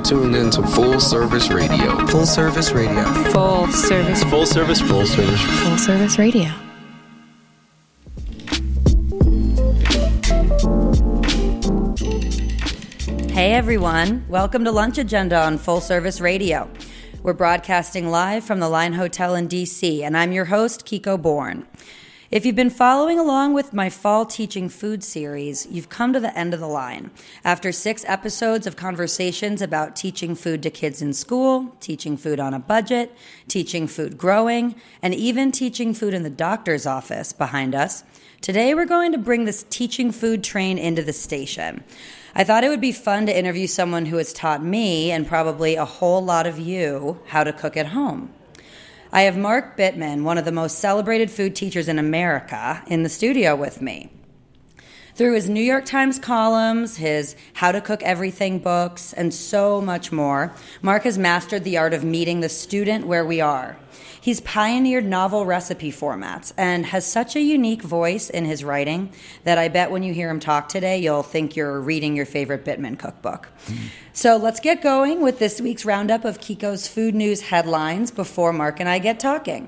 tuned in to Full Service Radio. Full Service Radio. Full Service. Full Service. Full Service. Full Service Radio. Hey everyone, welcome to Lunch Agenda on Full Service Radio. We're broadcasting live from the Line Hotel in DC, and I'm your host, Kiko Bourne. If you've been following along with my Fall Teaching Food series, you've come to the end of the line. After 6 episodes of conversations about teaching food to kids in school, teaching food on a budget, teaching food growing, and even teaching food in the doctor's office behind us, today we're going to bring this teaching food train into the station. I thought it would be fun to interview someone who has taught me, and probably a whole lot of you, how to cook at home. I have Mark Bittman, one of the most celebrated food teachers in America, in the studio with me. Through his New York Times columns, his How to Cook Everything books, and so much more, Mark has mastered the art of meeting the student where we are. He's pioneered novel recipe formats and has such a unique voice in his writing that I bet when you hear him talk today, you'll think you're reading your favorite Bittman cookbook. So let's get going with this week's roundup of Kiko's food news headlines before Mark and I get talking.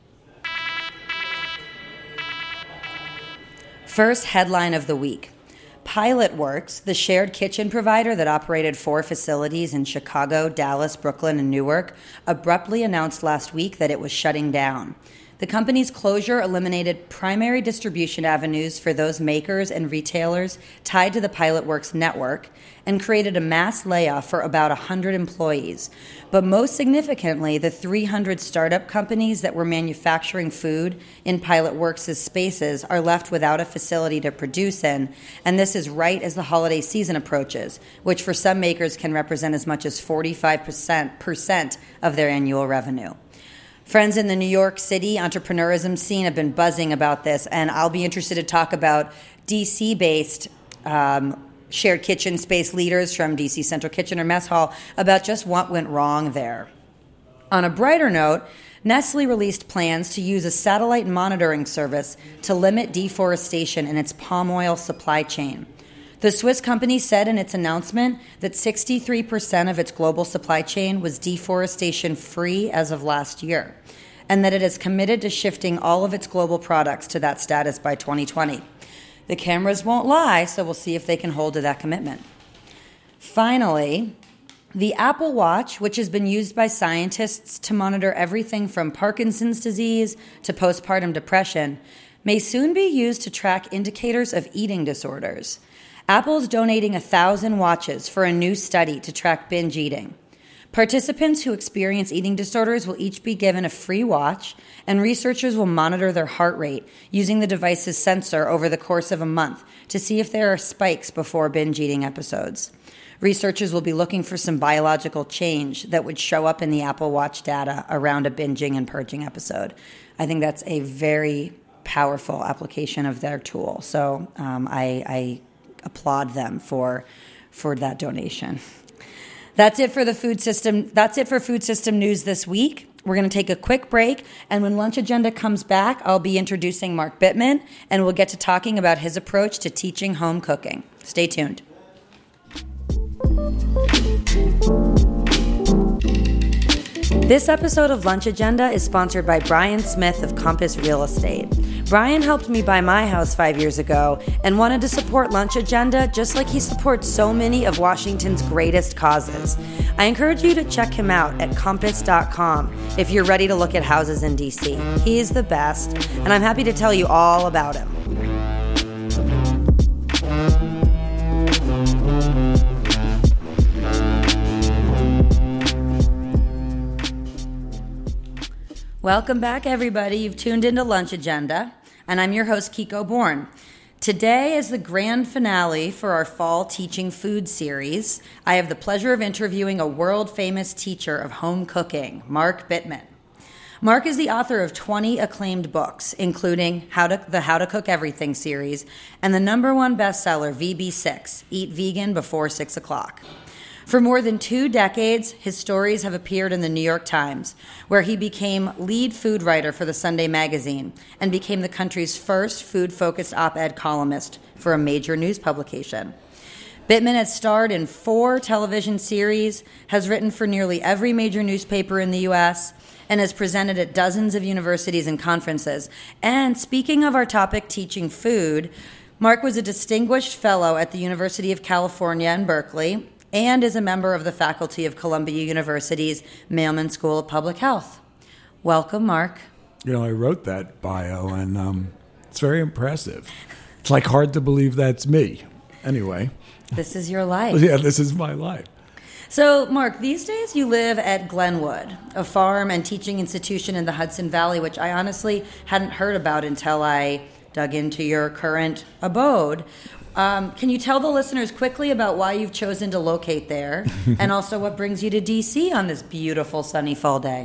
First headline of the week. Pilotworks, the shared kitchen provider that operated 4 facilities in Chicago, Dallas, Brooklyn, and Newark, abruptly announced last week that it was shutting down. The company's closure eliminated primary distribution avenues for those makers and retailers tied to the Pilotworks network and created a mass layoff for about 100 employees. But most significantly, the 300 startup companies that were manufacturing food in Pilotworks' spaces are left without a facility to produce in, and this is right as the holiday season approaches, which for some makers can represent as much as 45% of their annual revenue. Friends in the New York City entrepreneurism scene have been buzzing about this, and I'll be interested to talk about DC-based shared kitchen space leaders from DC Central Kitchen or Mess Hall about just what went wrong there. On a brighter note, Nestle released plans to use a satellite monitoring service to limit deforestation in its palm oil supply chain. The Swiss company said in its announcement that 63% of its global supply chain was deforestation-free as of last year, and that it is committed to shifting all of its global products to that status by 2020. The cameras won't lie, so we'll see if they can hold to that commitment. Finally, the Apple Watch, which has been used by scientists to monitor everything from Parkinson's disease to postpartum depression, may soon be used to track indicators of eating disorders. Apple's donating 1,000 watches for a new study to track binge eating. Participants who experience eating disorders will each be given a free watch, and researchers will monitor their heart rate using the device's sensor over the course of a month to see if there are spikes before binge eating episodes. Researchers will be looking for some biological change that would show up in the Apple Watch data around a binging and purging episode. I think that's a very powerful application of their tool, so I applaud them for that donation. That's it for the food system. That's it for food system news this week. We're going to take a quick break, and when Lunch Agenda comes back, I'll be introducing Mark Bittman, and we'll get to talking about his approach to teaching home cooking. Stay tuned. This episode of Lunch Agenda is sponsored by Brian Smith of Compass Real Estate. Brian helped me buy my house 5 years ago and wanted to support Lunch Agenda just like he supports so many of Washington's greatest causes. I encourage you to check him out at compass.com if you're ready to look at houses in DC. He is the best, and I'm happy to tell you all about him. Welcome back, everybody. You've tuned into Lunch Agenda, and I'm your host, Kiko Bourne. Today is the grand finale for our Fall Teaching Food series. I have the pleasure of interviewing a world-famous teacher of home cooking, Mark Bittman. Mark is the author of 20 acclaimed books, including the How to Cook Everything series and the #1 bestseller, VB6, Eat Vegan Before 6 o'clock. For more than 2 decades, his stories have appeared in the New York Times, where he became lead food writer for the Sunday magazine and became the country's first food-focused op-ed columnist for a major news publication. Bittman has starred in 4 television series, has written for nearly every major newspaper in the U.S., and has presented at dozens of universities and conferences. And speaking of our topic, teaching food, Mark was a distinguished fellow at the University of California in Berkeley and is a member of the faculty of Columbia University's Mailman School of Public Health. Welcome, Mark. You know, I wrote that bio, and it's very impressive. It's like hard to believe that's me. Anyway. This is your life. Yeah, this is my life. So, Mark, these days you live at Glenwood, a farm and teaching institution in the Hudson Valley, which I honestly hadn't heard about until I dug into your current abode. Can you tell the listeners quickly about why you've chosen to locate there and also what brings you to D.C. on this beautiful sunny fall day?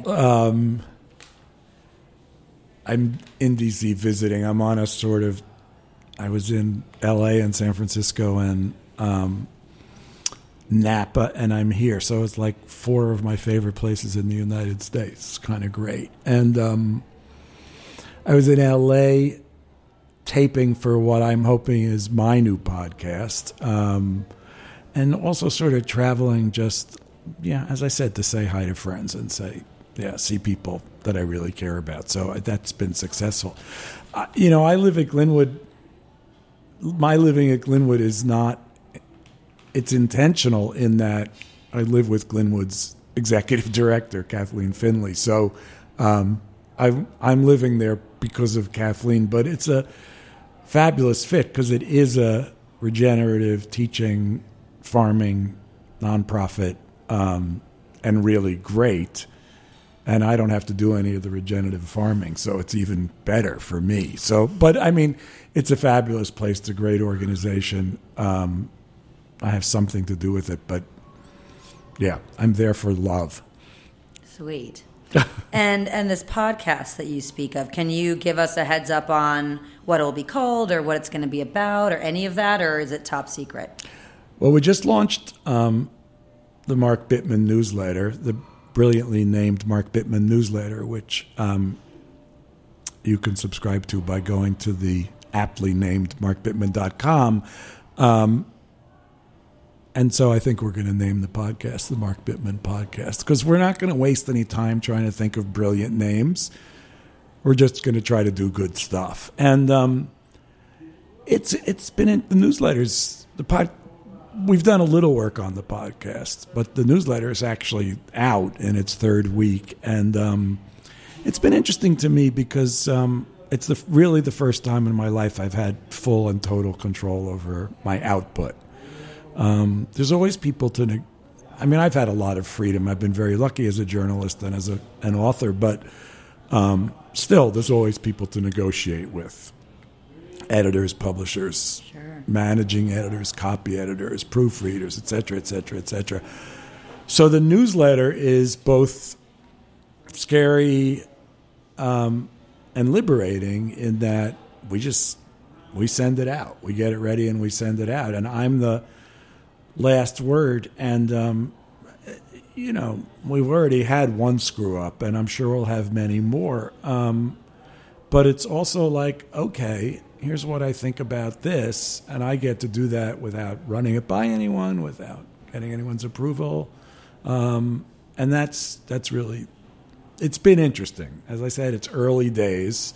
I'm in D.C. visiting. I'm on a sort of, I was in L.A. and San Francisco and Napa, and I'm here. So it's like 4 of my favorite places in the United States. It's kind of great. And I was in L.A. taping for what I'm hoping is my new podcast, and also sort of traveling just, as I said, to say hi to friends and see people that I really care about. So that's been successful. I live at Glenwood. My living at Glenwood is not, it's intentional in that I live with Glenwood's executive director, Kathleen Finley. So I'm living there because of Kathleen, but it's a fabulous fit because it is a regenerative teaching, farming, nonprofit, and really great. And I don't have to do any of the regenerative farming, so it's even better for me. So, but I mean, it's a fabulous place. It's a great organization. I have something to do with it, but yeah, I'm there for love. Sweet. and this podcast that you speak of, can you give us a heads up on what it'll be called or what it's going to be about or any of that, or is it top secret? Well, we just launched the Mark Bittman newsletter, the brilliantly named Mark Bittman newsletter, which you can subscribe to by going to the aptly named markbittman.com. And so I think we're going to name the podcast the Mark Bittman Podcast because we're not going to waste any time trying to think of brilliant names. We're just going to try to do good stuff. And it's been in the newsletters. We've done a little work on the podcast, but the newsletter is actually out in its 3rd week. And it's been interesting to me because it's really the first time in my life I've had full and total control over my output. There's always people I've had a lot of freedom. I've been very lucky as a journalist and as an author, but still, there's always people to negotiate with. Editors, publishers, sure. Managing editors, copy editors, proofreaders, et cetera, et cetera, et cetera. So the newsletter is both scary and liberating in that we send it out. We get it ready and we send it out. And I'm the last word. And, we've already had one screw up, and I'm sure we'll have many more. But it's also like, okay, here's what I think about this, and I get to do that without running it by anyone, without getting anyone's approval. And that's really, it's been interesting. As I said, it's early days,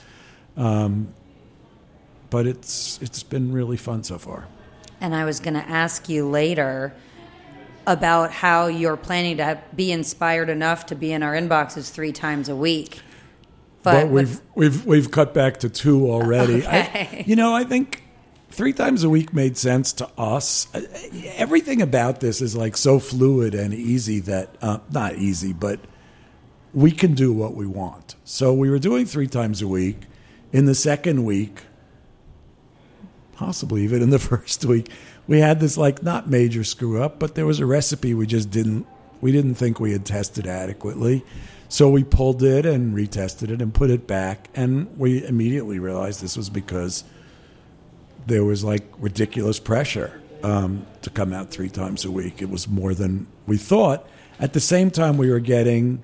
but it's been really fun so far. And I was going to ask you later about how you're planning to be inspired enough to be in our inboxes 3 times a week. But we've cut back to 2 already. Okay. I think 3 times a week made sense to us. Everything about this is like so fluid and easy that not easy, but we can do what we want. So we were doing 3 times a week. In the 2nd week, possibly even in the 1st week, we had this not major screw up, but there was a recipe we didn't think we had tested adequately. So we pulled it and retested it and put it back, and we immediately realized this was because there was ridiculous pressure to come out 3 times a week. It was more than we thought. At the same time, we were getting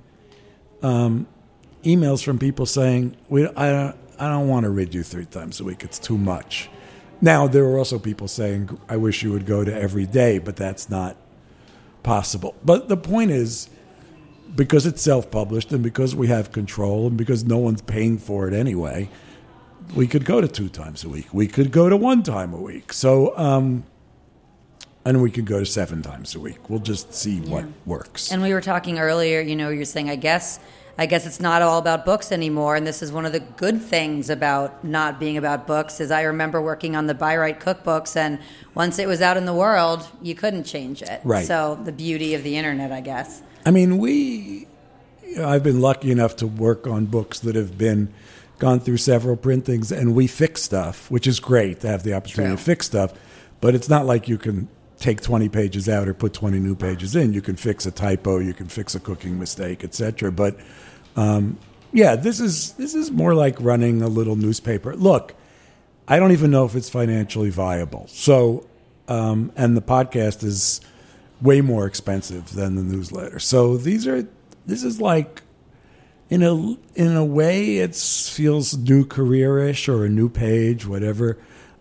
emails from people saying, I don't want to read you 3 times a week. It's too much. Now, there were also people saying, I wish you would go to every day, but that's not possible. But the point is, because it's self-published and because we have control and because no one's paying for it anyway, we could go to 2 times a week. We could go to 1 time a week. So, and we could go to 7 times a week. We'll just see what works. And we were talking earlier, you're saying, I guess it's not all about books anymore. And this is one of the good things about not being about books is I remember working on the Buy Right cookbooks, and once it was out in the world, you couldn't change it. Right. So the beauty of the internet, I guess. I mean, I've been lucky enough to work on books that have gone through several printings, and we fix stuff, which is great to have the opportunity to fix stuff. But it's not like you can take 20 pages out or put 20 new pages in. You can fix a typo, you can fix a cooking mistake, etc. But this is more like running a little newspaper. Look, I don't even know if it's financially viable. So, and the podcast is way more expensive than the newsletter. So this is like, in a way, it feels new career-ish or a new page, whatever.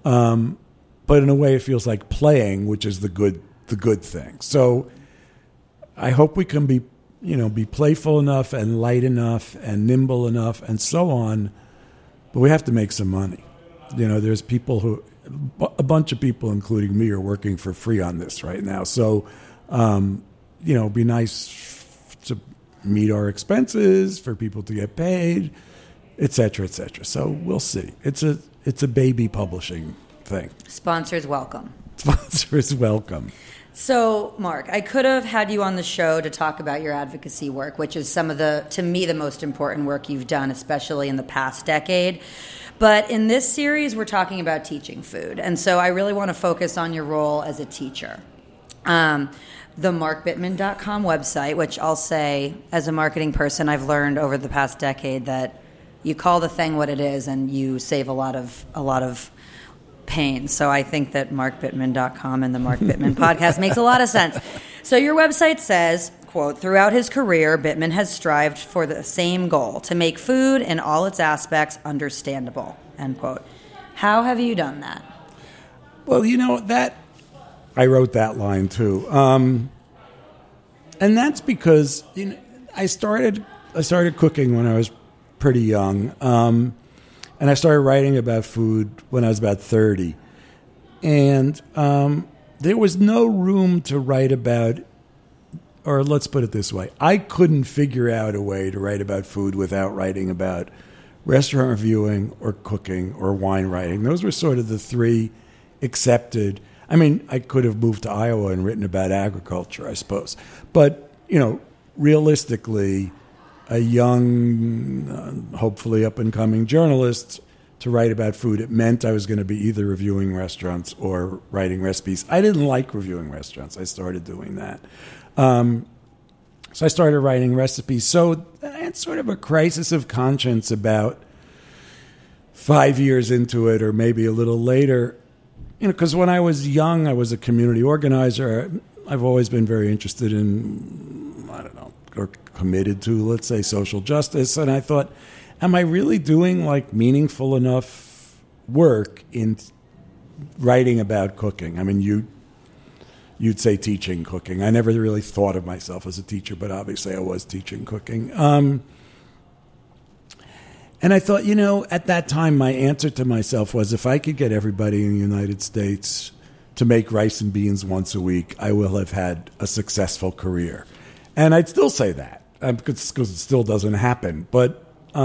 But in a way, it feels like playing, which is the good thing. So I hope we can be playful enough and light enough and nimble enough and so on. But we have to make some money. There's a bunch of people, including me, are working for free on this right now. So, it'd be nice to meet our expenses, for people to get paid, et cetera, et cetera. So we'll see. It's a baby publishing thing. Sponsors welcome. Sponsors welcome. So, Mark, I could have had you on the show to talk about your advocacy work, which is to me, the most important work you've done, especially in the past decade. But in this series, we're talking about teaching food. And so I really want to focus on your role as a teacher. The markbittman.com website, which I'll say, as a marketing person, I've learned over the past decade that you call the thing what it is and you save a lot of pain. So I think that markbittman.com and the Mark Bittman podcast makes a lot of sense. So your website says, quote, throughout his career, Bittman has strived for the same goal, to make food in all its aspects understandable, end quote. How have you done that? Well, that I wrote that line too. And that's because I started cooking when I was pretty young. And I started writing about food when I was about 30. And there was no room to write about, or let's put it this way, I couldn't figure out a way to write about food without writing about restaurant reviewing or cooking or wine writing. Those were sort of the 3 accepted. I mean, I could have moved to Iowa and written about agriculture, I suppose. But, realistically, a young, hopefully up-and-coming journalist to write about food, it meant I was going to be either reviewing restaurants or writing recipes. I didn't like reviewing restaurants. I started doing that. So I started writing recipes. So I had sort of a crisis of conscience about 5 years into it, or maybe a little later. Because when I was young, I was a community organizer. I've always been very interested in, or committed to, let's say, social justice. And I thought, am I really doing meaningful enough work in writing about cooking? I mean, you'd say teaching cooking. I never really thought of myself as a teacher, but obviously I was teaching cooking. And I thought, at that time, my answer to myself was, if I could get everybody in the United States to make rice and beans once a week, I will have had a successful career. And I'd still say that, because it still doesn't happen. But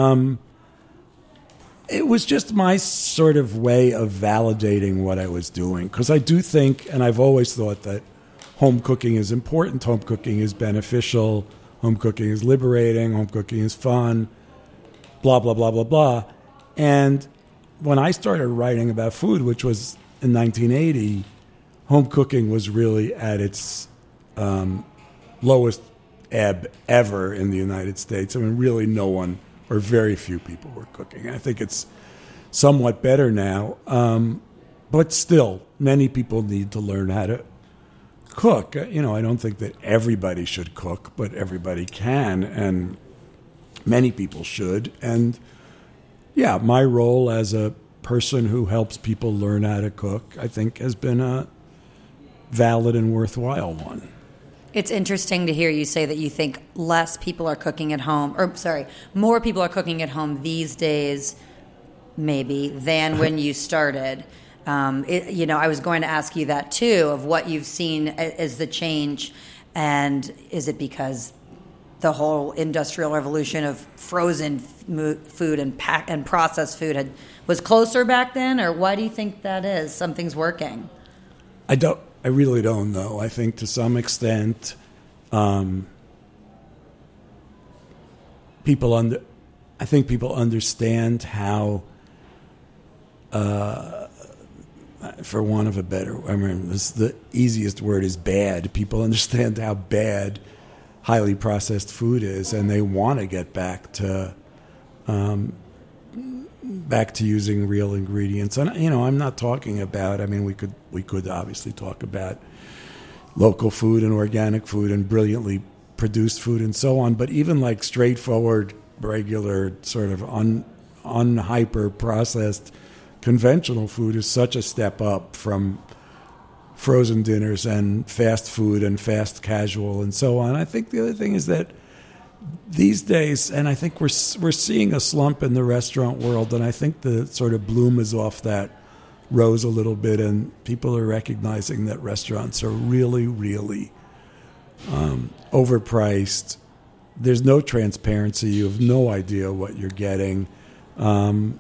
it was just my sort of way of validating what I was doing. Because I do think, and I've always thought, that home cooking is important, home cooking is beneficial, home cooking is liberating, home cooking is fun, blah, blah, blah, blah, blah. And when I started writing about food, which was in 1980, home cooking was really at its lowest ebb ever in the United States. I mean, really no one or very few people were cooking. I think it's somewhat better now. But still, many people need to learn how to cook. I don't think that everybody should cook, but everybody can, and many people should. And yeah, my role as a person who helps people learn how to cook, I think has been a valid and worthwhile one. It's interesting to hear you say that you think less people are cooking at home, more people are cooking at home these days, maybe, than when you started. I was going to ask you that too, of what you've seen as the change, and is it because the whole industrial revolution of frozen food and processed food was closer back then, or why do you think that is? Something's working. I really don't know. I think to some extent, people understand how, for want of a better, the easiest word is bad. People understand how bad highly processed food is, and they want to get back to using real ingredients. And I'm not talking about. We could obviously talk about local food and organic food and brilliantly produced food and so on. But even like straightforward, regular sort of unhyper processed conventional food is such a step up from frozen dinners and fast food and fast casual and so on. I think the other thing is that these days, and I think we're seeing a slump in the restaurant world, and I think the sort of bloom is off that rose a little bit, and people are recognizing that restaurants are really, really overpriced. There's no transparency. You have no idea what you're getting. And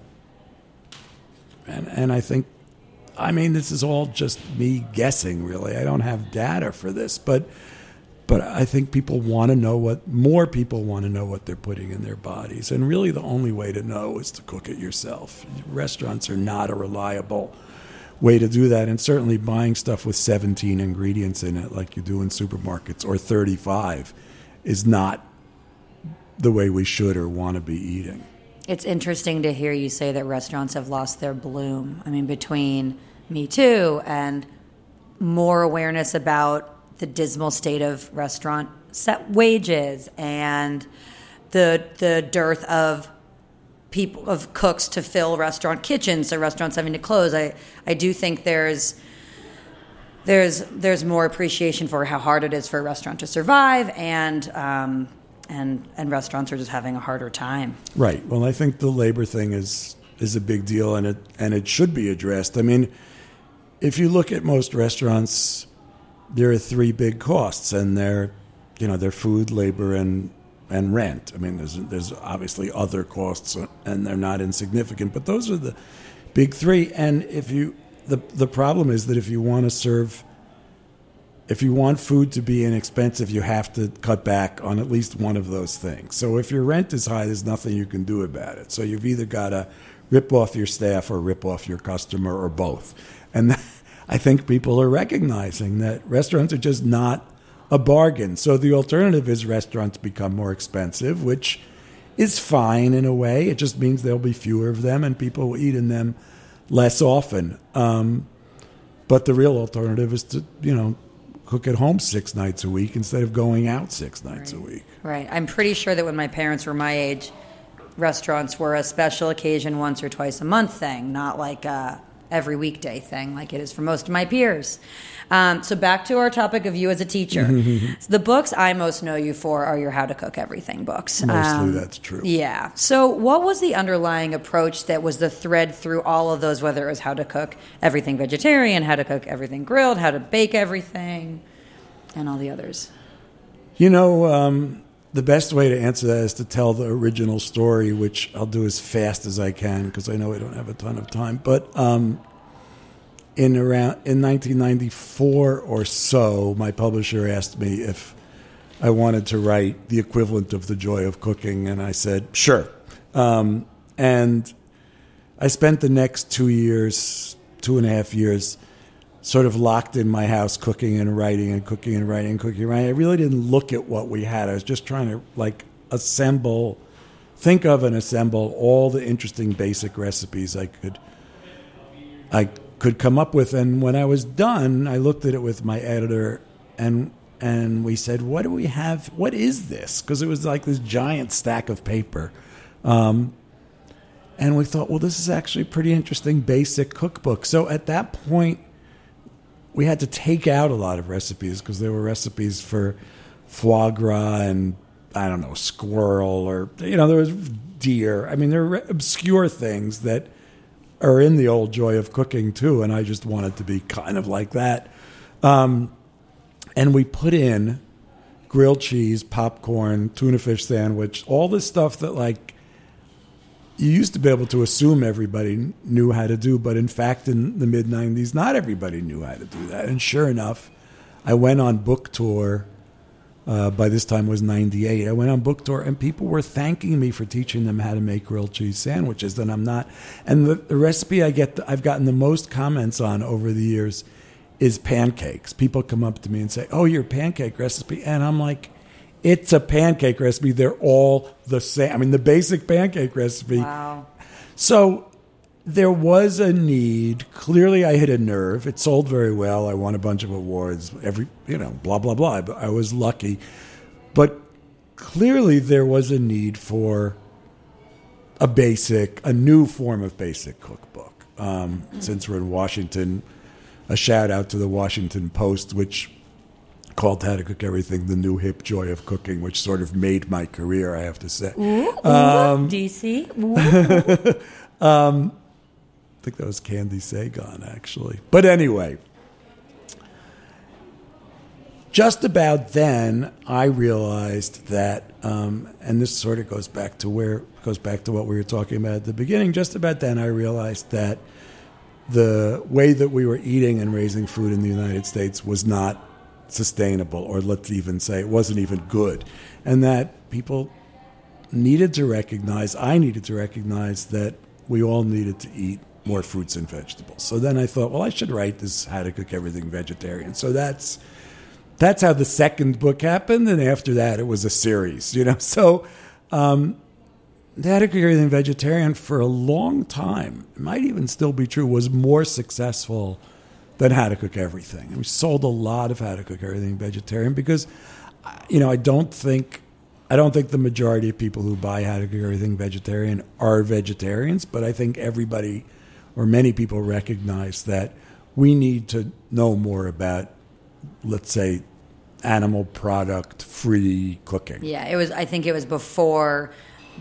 I think, this is all just me guessing, really. I don't have data for this, but I think more people want to know what they're putting in their bodies. And really the only way to know is to cook it yourself. Restaurants are not a reliable way to do that. And certainly buying stuff with 17 ingredients in it like you do in supermarkets, or 35, is not the way we should or want to be eating. It's interesting to hear you say that restaurants have lost their bloom. Between Me Too and more awareness about the dismal state of restaurant set wages and the dearth of cooks to fill restaurant kitchens, so restaurants having to close. I do think there's more appreciation for how hard it is for a restaurant to survive, and restaurants are just having a harder time. Right. Well, I think the labor thing is a big deal, and it should be addressed. If you look at most restaurants, there are three big costs, and they're food, labor, and rent. There's obviously other costs, and they're not insignificant, but those are the big three. And the problem is that if you want food to be inexpensive, you have to cut back on at least one of those things. So if your rent is high, there's nothing you can do about it. So you've either got to rip off your staff or rip off your customer, or both. And I think people are recognizing that restaurants are just not a bargain. So the alternative is restaurants become more expensive, which is fine in a way. It just means there'll be fewer of them and people will eat in them less often. But the real alternative is to, cook at home 6 nights a week instead of going out 6 nights a week. Right. I'm pretty sure that when my parents were my age, restaurants were a special occasion once or twice a month thing, not like every weekday thing like it is for most of my peers. So back to our topic of you as a teacher. So the books I most know you for are your How to Cook Everything books. Mostly that's true. Yeah. So what was the underlying approach that was the thread through all of those, whether it was how to cook everything vegetarian, how to cook everything grilled, how to bake everything, and all the others? The best way to answer that is to tell the original story, which I'll do as fast as I can because I know I don't have a ton of time. But in 1994 or so, my publisher asked me if I wanted to write the equivalent of The Joy of Cooking, and I said, sure. And I spent the next 2.5 years, sort of locked in my house, cooking and writing and cooking and writing and cooking and writing. I really didn't look at what we had. I was just trying to think of and assemble all the interesting basic recipes I could come up with. And when I was done, I looked at it with my editor and we said, what do we have? What is this? Because it was like this giant stack of paper. And And we thought, well, this is actually a pretty interesting basic cookbook. So at that point, we had to take out a lot of recipes because there were recipes for foie gras and, I don't know, squirrel or, there was deer. I mean, there were obscure things that are in the old joy of cooking too, and I just wanted to be kind of like that. And we put in grilled cheese, popcorn, tuna fish sandwich, all this stuff that, like, you used to be able to assume everybody knew how to do, but in fact, in the mid-'90s, not everybody knew how to do that. And sure enough, I went on book tour. By this time it was 98. I went on book tour, and people were thanking me for teaching them how to make grilled cheese sandwiches. And I'm not. And the recipe I've gotten the most comments on over the years is pancakes. People come up to me and say, "Oh, your pancake recipe," and I'm like, "It's a pancake recipe. They're all the same. I mean, the basic pancake recipe." Wow. So there was a need. Clearly, I hit a nerve. It sold very well. I won a bunch of awards. Blah, blah, blah. But I was lucky. But clearly, there was a need for a new form of basic cookbook. Since we're in Washington, a shout out to the Washington Post, which called How to Cook Everything the new hip joy of cooking, which sort of made my career, I have to say. DC. I think that was Candy Sagan, actually. But anyway, just about then, I realized that, and this sort of goes back to what we were talking about at the beginning. Just about then, I realized that the way that we were eating and raising food in the United States was not sustainable, or let's even say it wasn't even good, and that people needed to recognize, I needed to recognize that we all needed to eat more fruits and vegetables. So then I thought, well, I should write this How to Cook Everything Vegetarian. So that's how the second book happened, and after that it was a series, So the How to Cook Everything Vegetarian for a long time, it might even still be true, was more successful than How to Cook Everything. And we sold a lot of How to Cook Everything Vegetarian because, I don't think the majority of people who buy How to Cook Everything Vegetarian are vegetarians, but I think everybody or many people recognize that we need to know more about, let's say, animal product free cooking. Yeah, I think it was before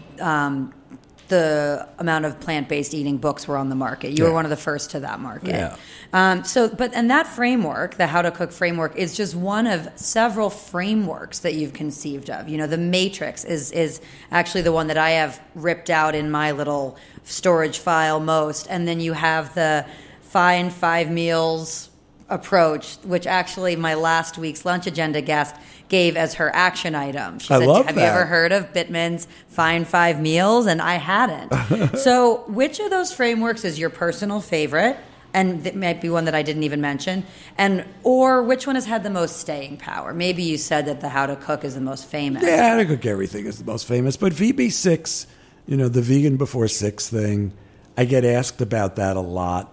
the amount of plant-based eating books were on the market. You were one of the first to that market. Yeah. And that framework, the How to Cook framework, is just one of several frameworks that you've conceived of. The Matrix is actually the one that I have ripped out in my little storage file most. And then you have the Find 5 Meals approach, which actually my last week's Lunch Agenda guest gave as her action item. She said, love have that. you ever heard of Bittman's Find 5 Meals? And I hadn't. So which of those frameworks is your personal favorite? And it might be one that I didn't even mention. Or which one has had the most staying power? Maybe you said that the How to Cook is the most famous. Yeah, How to Cook Everything is the most famous. But VB6, the vegan before 6 thing, I get asked about that a lot.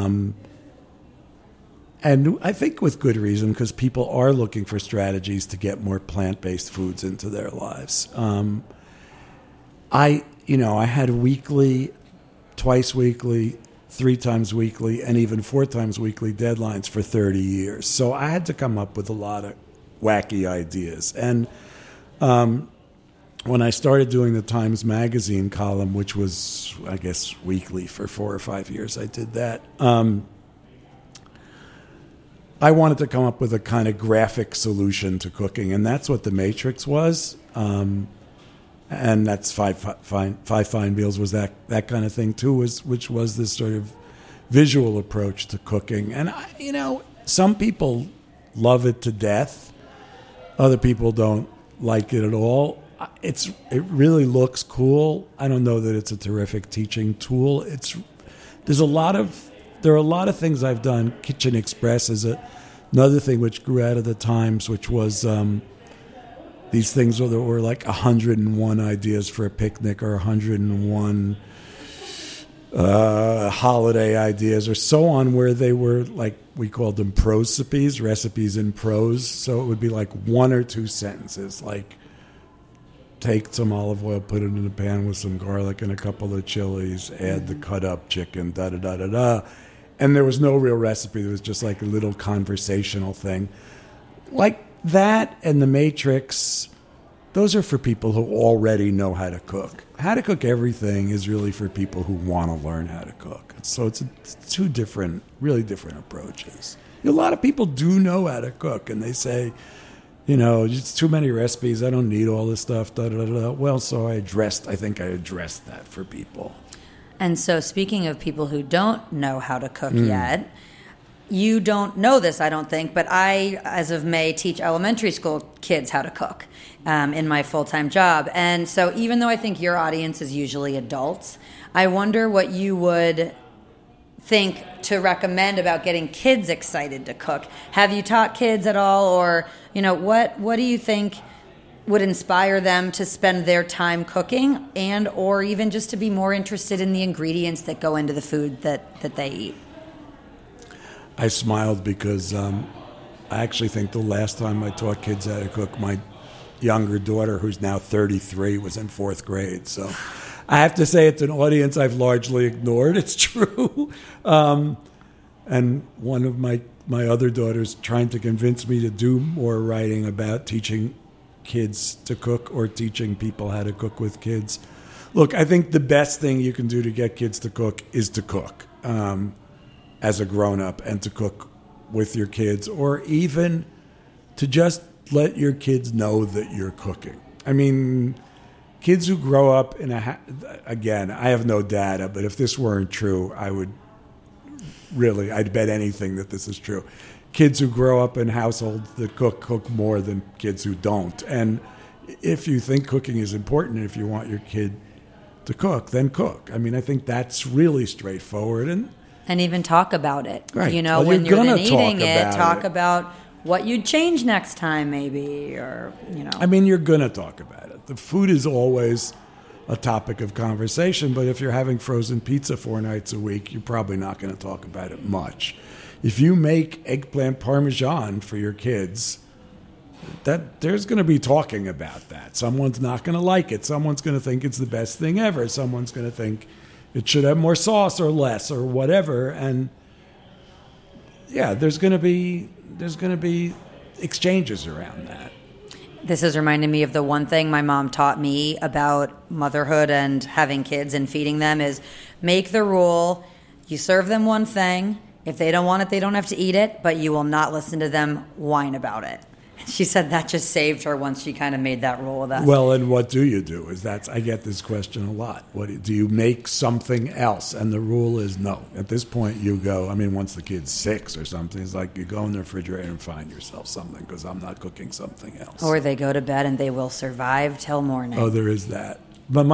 And I think with good reason, because people are looking for strategies to get more plant-based foods into their lives. I had weekly, twice weekly, 3 times weekly, and even 4 times weekly deadlines for 30 years. So I had to come up with a lot of wacky ideas. And when I started doing the Times Magazine column, which was, I guess, weekly for 4 or 5 years, I did that. I wanted to come up with a kind of graphic solution to cooking, and that's what the Matrix was. And that's five fine meals was that kind of thing too, which was this sort of visual approach to cooking. And some people love it to death. Other people don't like it at all. It really looks cool. I don't know that it's a terrific teaching tool. There are a lot of things I've done. Kitchen Express is another thing which grew out of the Times, which was these things where there were like 101 ideas for a picnic or 101 holiday ideas or so on, where they were like, we called them recipes in prose. So it would be like 1 or 2 sentences, like take some olive oil, put it in a pan with some garlic and a couple of chilies, add the cut up chicken, da-da-da-da-da. And there was no real recipe. There was just like a little conversational thing. Like that and The Matrix, those are for people who already know how to cook. How to cook everything is really for people who want to learn how to cook. So it's two different, really different approaches. A lot of people do know how to cook, and they say, it's too many recipes. I don't need all this stuff. Da, da, da, da. Well, so I think I addressed that for people. And so speaking of people who don't know how to cook yet, you don't know this, I don't think, but I, as of May, teach elementary school kids how to cook in my full-time job. And so even though I think your audience is usually adults, I wonder what you would think to recommend about getting kids excited to cook. Have you taught kids at all, or what do you think would inspire them to spend their time cooking, and or even just to be more interested in the ingredients that go into the food that they eat? I smiled because I actually think the last time I taught kids how to cook, my younger daughter, who's now 33, was in 4th grade. So I have to say it's an audience I've largely ignored. It's true. And one of my other daughters trying to convince me to do more writing about teaching kids to cook or teaching people how to cook with kids. Look, I think the best thing you can do to get kids to cook is to cook as a grown-up, and to cook with your kids, or even to just let your kids know that you're cooking. I mean, kids who grow up in again, I have no data, but if this weren't true, I'd bet anything that this is true. Kids who grow up in households that cook more than kids who don't. And if you think cooking is important, and if you want your kid to cook, then cook. I mean, I think that's really straightforward. And even talk about it. Right. When you're then eating talk about what you'd change next time, maybe, or. I mean, you're going to talk about it. The food is always a topic of conversation, but if you're having frozen pizza 4 nights a week, you're probably not going to talk about it much. If you make eggplant parmesan for your kids, there's going to be talking about that. Someone's not going to like it. Someone's going to think it's the best thing ever. Someone's going to think it should have more sauce or less or whatever. And yeah, there's going to be exchanges around that. This is reminding me of the one thing my mom taught me about motherhood and having kids and feeding them is make the rule. You serve them one thing. If they don't want it, they don't have to eat it, but you will not listen to them whine about it. She said that just saved her once she kind of made that rule with us. Well, and what do you do? I get this question a lot. Do you make something else? And the rule is no. At this point, you go, once the kid's 6 or something, it's like you go in the refrigerator and find yourself something, because I'm not cooking something else. Or they go to bed and they will survive till morning. Oh, there is that. But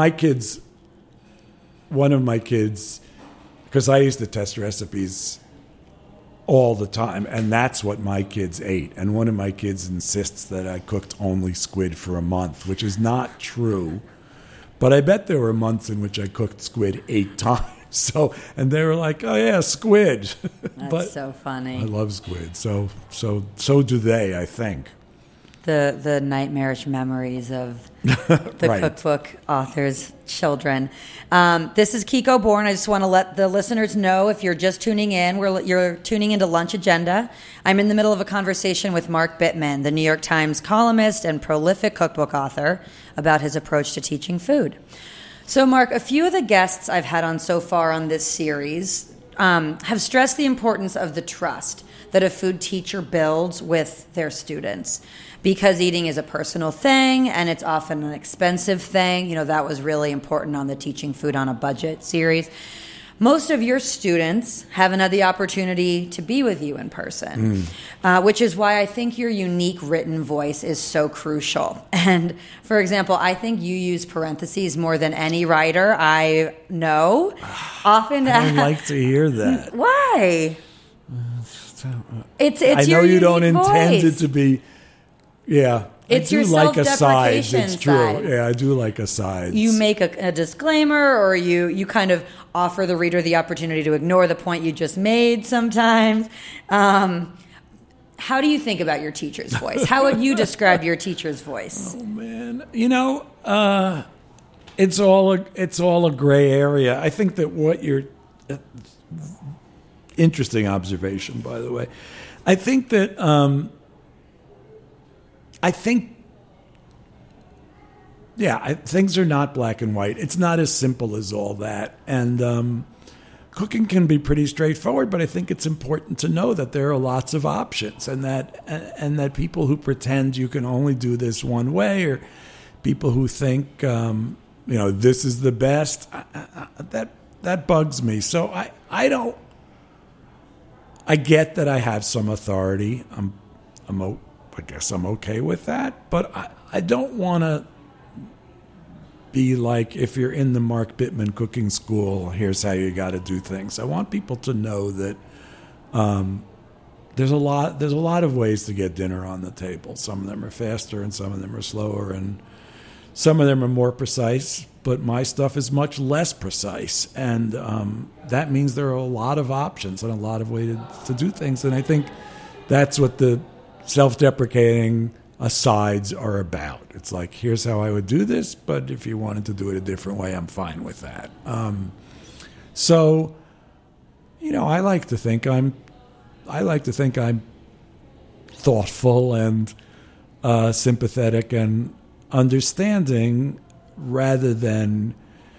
one of my kids, because I used to test recipes all the time, and that's what my kids ate. And one of my kids insists that I cooked only squid for a month, which is not true. But I bet there were months in which I cooked squid 8 times. And they were like, "Oh yeah, squid." That's so funny. I love squid. So do they, I think. The nightmarish memories of the right. cookbook author's children. This is Kiko Born. I just want to let the listeners know, if you're just tuning in, you're tuning into Lunch Agenda. I'm in the middle of a conversation with Mark Bittman, the New York Times columnist and prolific cookbook author, about his approach to teaching food. So, Mark, a few of the guests I've had on so far on this series have stressed the importance of the trust that a food teacher builds with their students. Because eating is a personal thing, and it's often an expensive thing. That was really important on the Teaching Food on a Budget series. Most of your students haven't had the opportunity to be with you in person, which is why I think your unique written voice is so crucial. And, for example, I think you use parentheses more than any writer I know. Often, I don't like to hear that. Why? It's I know you don't intend it to be. Yeah, it's I do your like asides. self-deprecation It's true. side. Yeah, I do like asides. You make a disclaimer, or you kind of offer the reader the opportunity to ignore the point you just made sometimes. How do you think about your teacher's voice? How would you describe your teacher's voice? Oh, man. It's all a gray area. I think that what you're interesting observation, by the way. I think that things are not black and white. It's not as simple as all that, and cooking can be pretty straightforward. But I think it's important to know that there are lots of options, and that people who pretend you can only do this one way, or people who think this is the best, that bugs me. So I get that I have some authority. I guess I'm okay with that, but I don't want to be like, if you're in the Mark Bittman cooking school, here's how you got to do things. I want people to know that there's a lot of ways to get dinner on the table. Some of them are faster, and some of them are slower, and some of them are more precise. But my stuff is much less precise, and that means there are a lot of options and a lot of ways to do things. And I think that's what the self-deprecating asides are about. It's like, here's how I would do this, but if you wanted to do it a different way, I'm fine with that. So, I like to think I'm thoughtful and sympathetic and understanding, rather than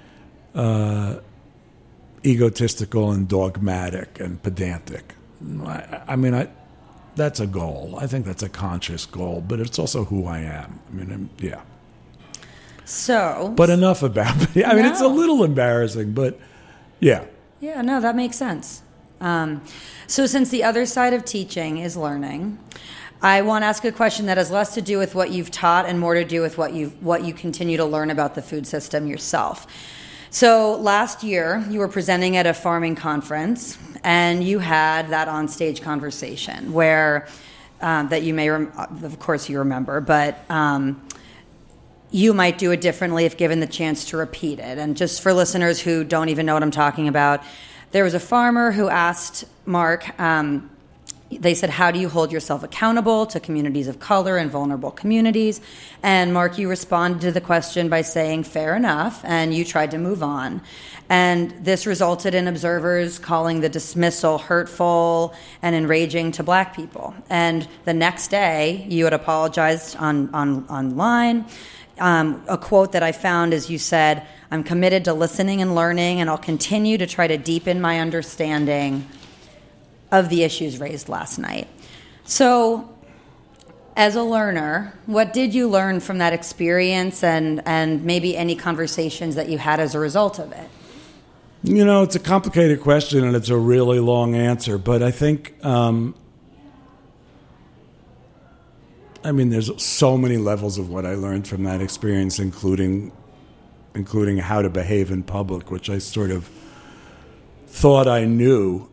egotistical and dogmatic and pedantic. That's a goal. I think that's a conscious goal, but it's also who I am. Yeah. So. But enough about me. It's a little embarrassing, but yeah. Yeah, no, that makes sense. So since the other side of teaching is learning, I want to ask a question that has less to do with what you've taught and more to do with what you continue to learn about the food system yourself. So last year, you were presenting at a farming conference, and you had that on-stage conversation where that you may, of course, you remember, but you might do it differently if given the chance to repeat it. And just for listeners who don't even know what I'm talking about, there was a farmer who asked Mark. They said, how do you hold yourself accountable to communities of color and vulnerable communities? And Mark, you responded to the question by saying, fair enough, and you tried to move on. And this resulted in observers calling the dismissal hurtful and enraging to black people. And the next day, you had apologized online. A quote that I found is you said, I'm committed to listening and learning, and I'll continue to try to deepen my understanding of the issues raised last night. So, as a learner, what did you learn from that experience, and maybe any conversations that you had as a result of it? It's a complicated question, and it's a really long answer, but I think, there's so many levels of what I learned from that experience, including how to behave in public, which I sort of thought I knew.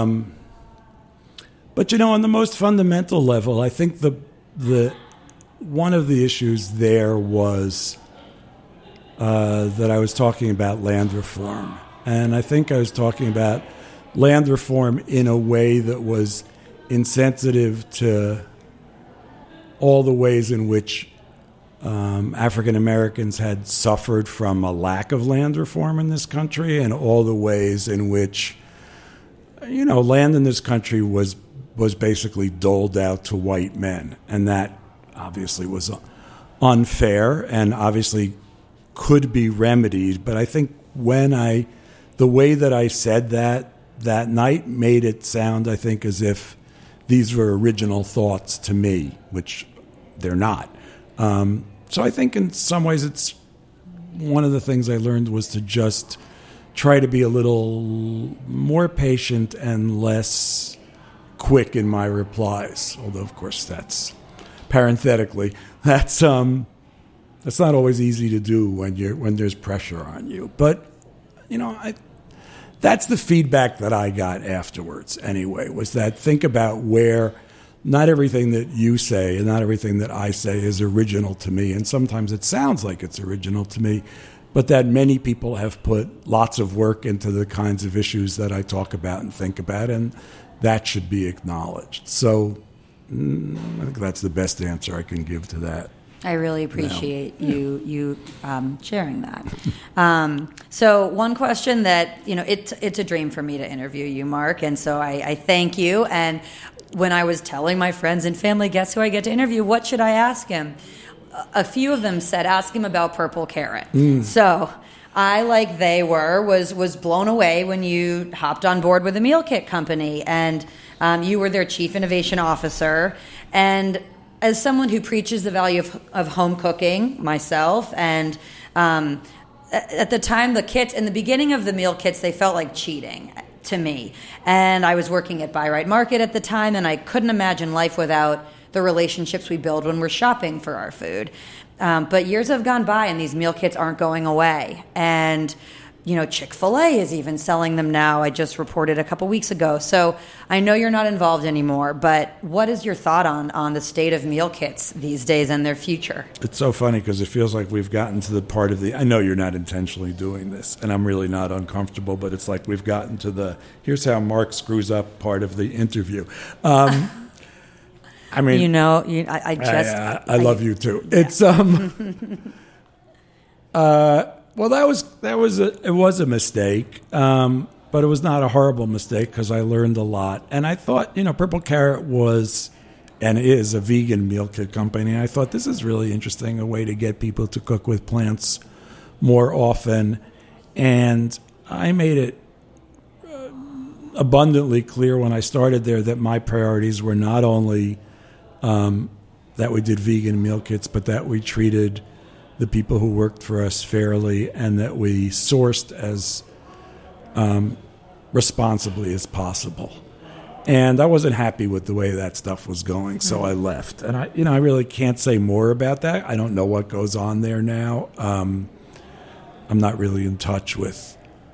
But on the most fundamental level, I think the one of the issues there was that I was talking about land reform, and I think I was talking about land reform in a way that was insensitive to all the ways in which African Americans had suffered from a lack of land reform in this country, and all the ways in which land in this country was basically doled out to white men, and that obviously was unfair and obviously could be remedied. But I think the way that I said that night made it sound, I think, as if these were original thoughts to me, which they're not. So I think in some ways it's one of the things I learned was to just try to be a little more patient and less quick in my replies. Although, of course, that's parenthetically, that's not always easy to do when there's pressure on you. But that's the feedback that I got afterwards. Anyway, was that think about where not everything that you say and not everything that I say is original to me, and sometimes it sounds like it's original to me, but that many people have put lots of work into the kinds of issues that I talk about and think about, and that should be acknowledged. So I think that's the best answer I can give to that. I really appreciate you sharing that. So one question that, it's a dream for me to interview you, Mark, and so I thank you. And when I was telling my friends and family, guess who I get to interview, what should I ask him? A few of them said, ask him about Purple Carrot. So I, like they were, was blown away when you hopped on board with the Meal Kit Company, and you were their Chief Innovation Officer. And as someone who preaches the value of home cooking myself, and at the time, the kits, in the beginning of the meal kits, they felt like cheating to me. And I was working at Buy Right Market at the time, and I couldn't imagine life without the relationships we build when we're shopping for our food. But years have gone by, and these meal kits aren't going away. And Chick-fil-A is even selling them now. I just reported a couple weeks ago. So I know you're not involved anymore, but what is your thought on the state of meal kits these days and their future? It's so funny because it feels like we've gotten to the part of I know you're not intentionally doing this, and I'm really not uncomfortable, but it's like we've gotten to here's how Mark screws up part of the interview. I mean, I love you too. Yeah. It's well, it was a mistake, but it was not a horrible mistake because I learned a lot. And I thought, Purple Carrot was and is a vegan meal kit company. And I thought this is really interesting, a way to get people to cook with plants more often. And I made it abundantly clear when I started there that my priorities were not only that we did vegan meal kits, but that we treated the people who worked for us fairly, and that we sourced as responsibly as possible. And I wasn't happy with the way that stuff was going, so I left. And I really can't say more about that. I don't know what goes on there now. I'm not really in touch with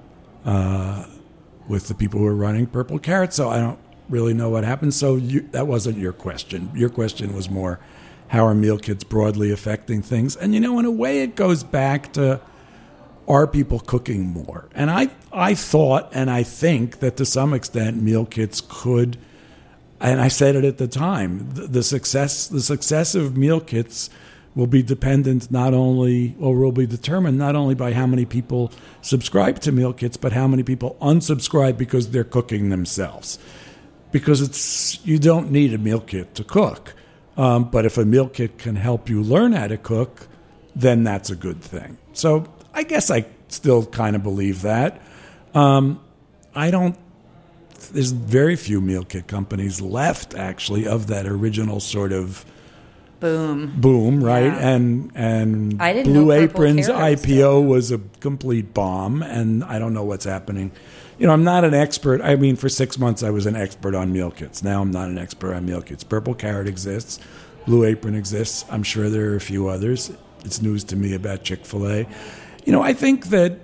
the people who are running Purple Carrot, so I don't really know what happened. So that wasn't your question. Your question was more, how are meal kits broadly affecting things? And, in a way it goes back to, are people cooking more? And I thought, and I think that to some extent meal kits could, and I said it at the time, the success of meal kits will be determined not only by how many people subscribe to meal kits, but how many people unsubscribe because they're cooking themselves. Because you don't need a meal kit to cook. But if a meal kit can help you learn how to cook, then that's a good thing. So I guess I still kind of believe that. There's very few meal kit companies left, actually, of that original sort of boom, right? Yeah. And I didn't Blue know Apron's Carrot IPO was a complete bomb, and I don't know what's happening. I'm not an expert. I mean, for 6 months I was an expert on meal kits. Now I'm not an expert on meal kits. Purple Carrot exists. Blue Apron exists. I'm sure there are a few others. It's news to me about Chick-fil-A. I think that,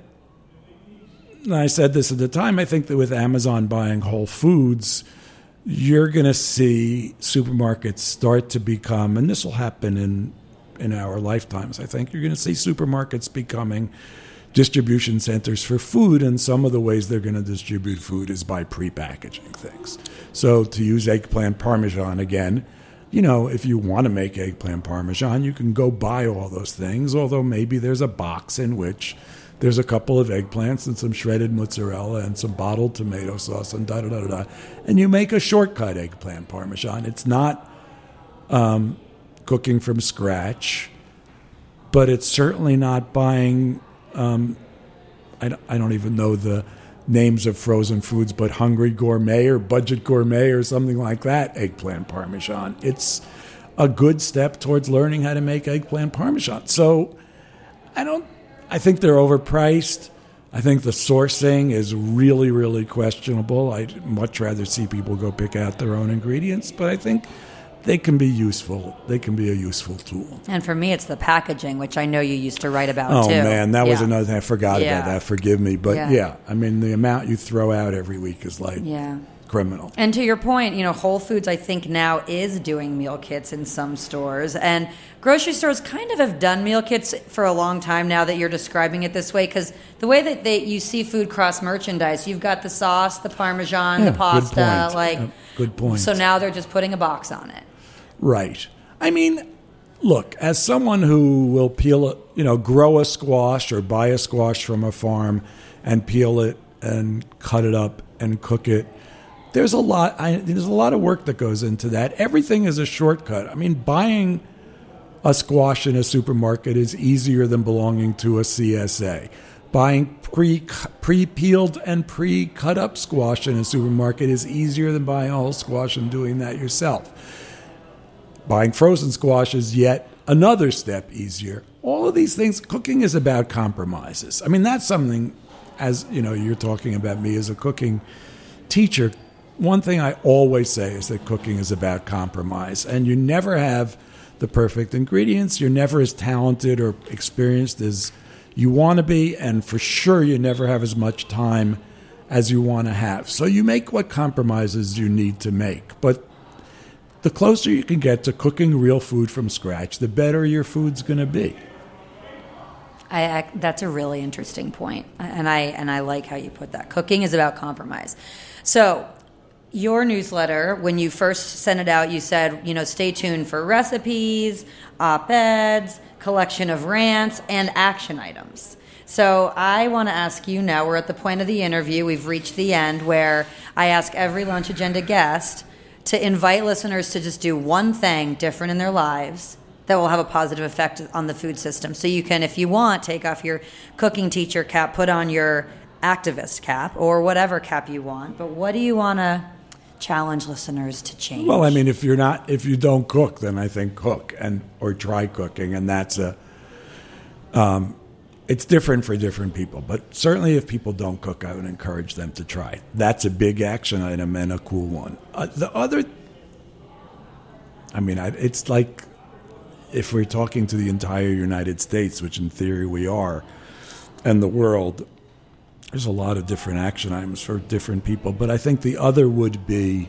and I said this at the time, I think that with Amazon buying Whole Foods, you're going to see supermarkets start to become, and this will happen in our lifetimes, I think, you're going to see supermarkets becoming distribution centers for food, and some of the ways they're going to distribute food is by prepackaging things. So to use eggplant parmesan again, if you want to make eggplant parmesan, you can go buy all those things, although maybe there's a box in which there's a couple of eggplants and some shredded mozzarella and some bottled tomato sauce and da-da-da-da-da, and you make a shortcut eggplant parmesan. It's not cooking from scratch, but it's certainly not buying... I don't even know the names of frozen foods, but Hungry Gourmet or Budget Gourmet or something like that, eggplant parmesan. It's a good step towards learning how to make eggplant parmesan. So I think they're overpriced. I think the sourcing is really, really questionable. I'd much rather see people go pick out their own ingredients, but I think they can be useful. They can be a useful tool. And for me, it's the packaging, which I know you used to write about, too. Oh, man, that was another thing. I forgot about that. Forgive me. But, I mean, the amount you throw out every week is like criminal. And to your point, Whole Foods, I think, now is doing meal kits in some stores. And grocery stores kind of have done meal kits for a long time now that you're describing it this way, because the way that you see food cross-merchandise, you've got the sauce, the Parmesan, the pasta. Good point. So now they're just putting a box on it. Right. I mean, look, as someone who will grow a squash or buy a squash from a farm and peel it and cut it up and cook it, there's a lot of work that goes into that. Everything is a shortcut. I mean, buying a squash in a supermarket is easier than belonging to a CSA. Buying pre-peeled and pre-cut up squash in a supermarket is easier than buying a whole squash and doing that yourself. Buying frozen squash is yet another step easier. All of these things, cooking is about compromises. I mean, that's something, as you know, you're talking about me as a cooking teacher. One thing I always say is that cooking is about compromise, and you never have the perfect ingredients. You're never as talented or experienced as you want to be, and for sure you never have as much time as you want to have. So you make what compromises you need to make. But the closer you can get to cooking real food from scratch, the better your food's going to be. That's a really interesting point, and I like how you put that. Cooking is about compromise. So your newsletter, when you first sent it out, you said, stay tuned for recipes, op-eds, collection of rants, and action items. So I want to ask you now, we're at the point of the interview, we've reached the end, where I ask every Lunch Agenda guest to invite listeners to just do one thing different in their lives that will have a positive effect on the food system. So you can, if you want, take off your cooking teacher cap, put on your activist cap, or whatever cap you want. But what do you want to challenge listeners to change? Well, I mean, if you don't cook, then I think cook or try cooking, and that's it's different for different people. But certainly, if people don't cook, I would encourage them to try. That's a big action item and a cool one. The other, it's like if we're talking to the entire United States, which in theory we are, and the world. There's a lot of different action items for different people, but I think the other would be,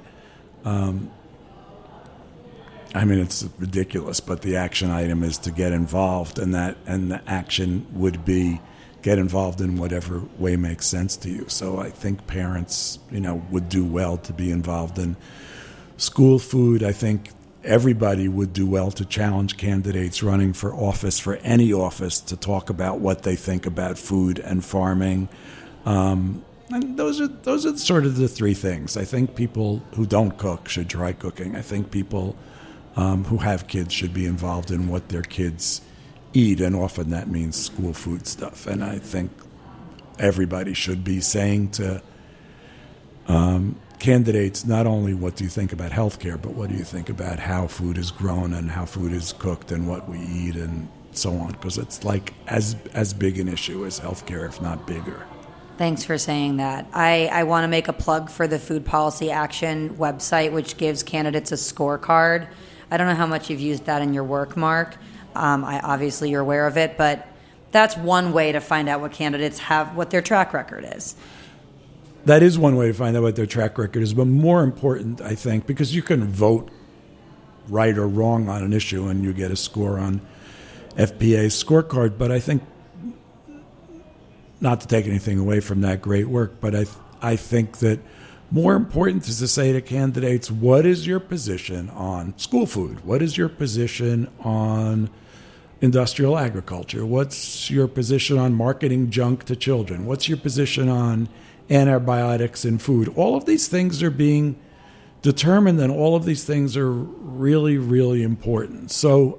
it's ridiculous, but the action item is to get involved, and the action would be get involved in whatever way makes sense to you. So I think parents, would do well to be involved in school food. I think everybody would do well to challenge candidates running for office, for any office, to talk about what they think about food and farming. And those are sort of the three things. I think people who don't cook should try cooking. I think people who have kids should be involved in what their kids eat, and often that means school food stuff. And I think everybody should be saying to candidates not only what do you think about healthcare, but what do you think about how food is grown and how food is cooked and what we eat and so on, because it's like as big an issue as healthcare, if not bigger. Thanks for saying that. I want to make a plug for the Food Policy Action website, which gives candidates a scorecard. I don't know how much you've used that in your work, Mark. Obviously, you're aware of it, but that's one way to find out what candidates have, what their track record is. That is one way to find out what their track record is, but more important, I think, because you can vote right or wrong on an issue and you get a score on FPA's scorecard, but I think, not to take anything away from that great work, but I think that more important is to say to candidates, what is your position on school food? What is your position on industrial agriculture? What's your position on marketing junk to children? What's your position on antibiotics in food? All of these things are being determined, and all of these things are really, really important. So,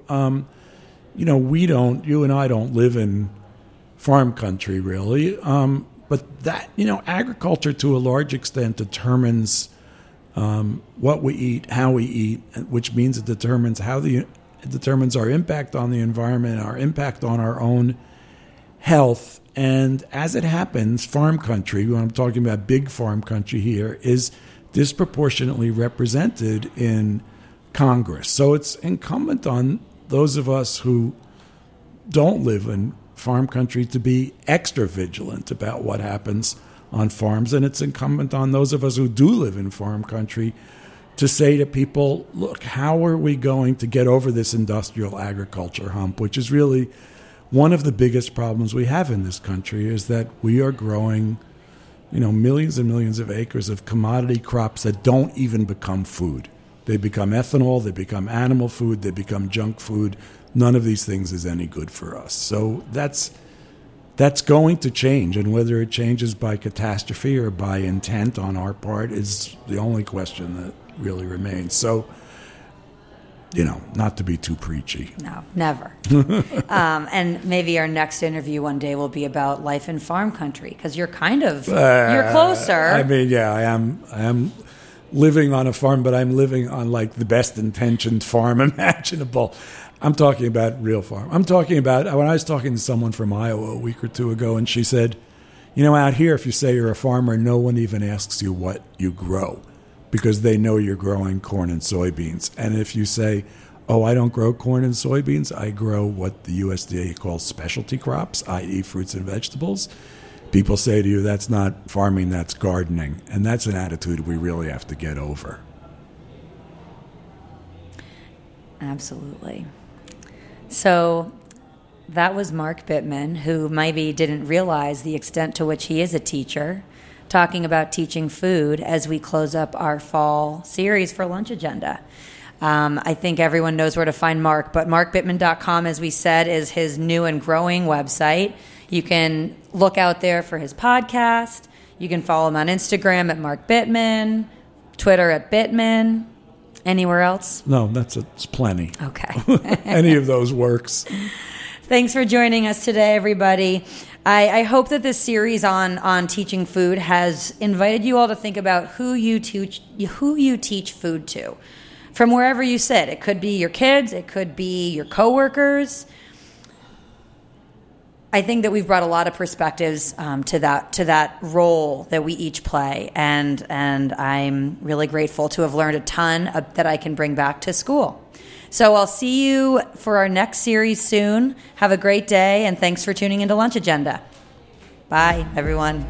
you and I don't live in farm country, really. But that, agriculture to a large extent determines what we eat, how we eat, which means it determines our impact on the environment, our impact on our own health. And as it happens, farm country, when I'm talking about big farm country here, is disproportionately represented in Congress. So it's incumbent on those of us who don't live in farm country to be extra vigilant about what happens on farms, and it's incumbent on those of us who do live in farm country to say to people, look, how are we going to get over this industrial agriculture hump, which is really one of the biggest problems we have in this country, is that we are growing, millions and millions of acres of commodity crops that don't even become food. They become ethanol, they become animal food, they become junk food. none of these things is any good for us. So that's going to change, and whether it changes by catastrophe or by intent on our part is the only question that really remains. So, not to be too preachy. No, never. And maybe our next interview one day will be about life in farm country, because you're you're closer. I mean, yeah, I am living on a farm, but I'm living on like the best intentioned farm imaginable. I'm talking about real farm. I'm talking about when I was talking to someone from Iowa a week or two ago, and she said, out here, if you say you're a farmer, no one even asks you what you grow, because they know you're growing corn and soybeans. And if you say, oh, I don't grow corn and soybeans, I grow what the USDA calls specialty crops, i.e. fruits and vegetables, people say to you, that's not farming, that's gardening. And that's an attitude we really have to get over. Absolutely. So that was Mark Bittman, who maybe didn't realize the extent to which he is a teacher, talking about teaching food as we close up our fall series for Lunch Agenda. I think everyone knows where to find Mark, but markbittman.com, as we said, is his new and growing website. You can look out there for his podcast. You can follow him on Instagram at Mark Bittman, Twitter at Bittman. Anywhere else? No, it's plenty. Okay. Any of those works. Thanks for joining us today, everybody. I hope that this series on teaching food has invited you all to think about who you teach food to, from wherever you sit. It could be your kids, it could be your coworkers. I think that we've brought a lot of perspectives to that role that we each play, and I'm really grateful to have learned a ton that I can bring back to school. So I'll see you for our next series soon. Have a great day, and thanks for tuning into Lunch Agenda. Bye, everyone.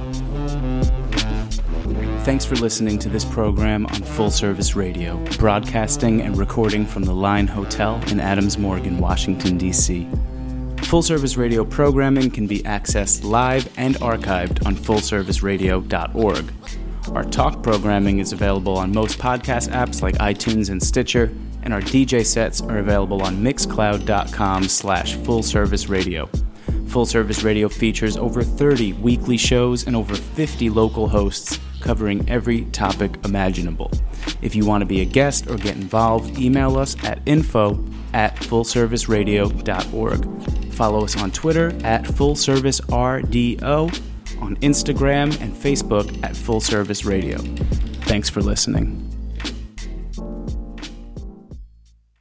Thanks for listening to this program on Full Service Radio, broadcasting and recording from the Line Hotel in Adams Morgan, Washington, D.C. Full Service Radio programming can be accessed live and archived on fullserviceradio.org. Our talk programming is available on most podcast apps like iTunes and Stitcher, and our DJ sets are available on mixcloud.com/fullserviceradio. Full Service Radio features over 30 weekly shows and over 50 local hosts covering every topic imaginable. If you want to be a guest or get involved, email us at info@fullserviceradio.org. Follow us on Twitter at FullServiceRDO, on Instagram and Facebook at Full Service Radio. Thanks for listening.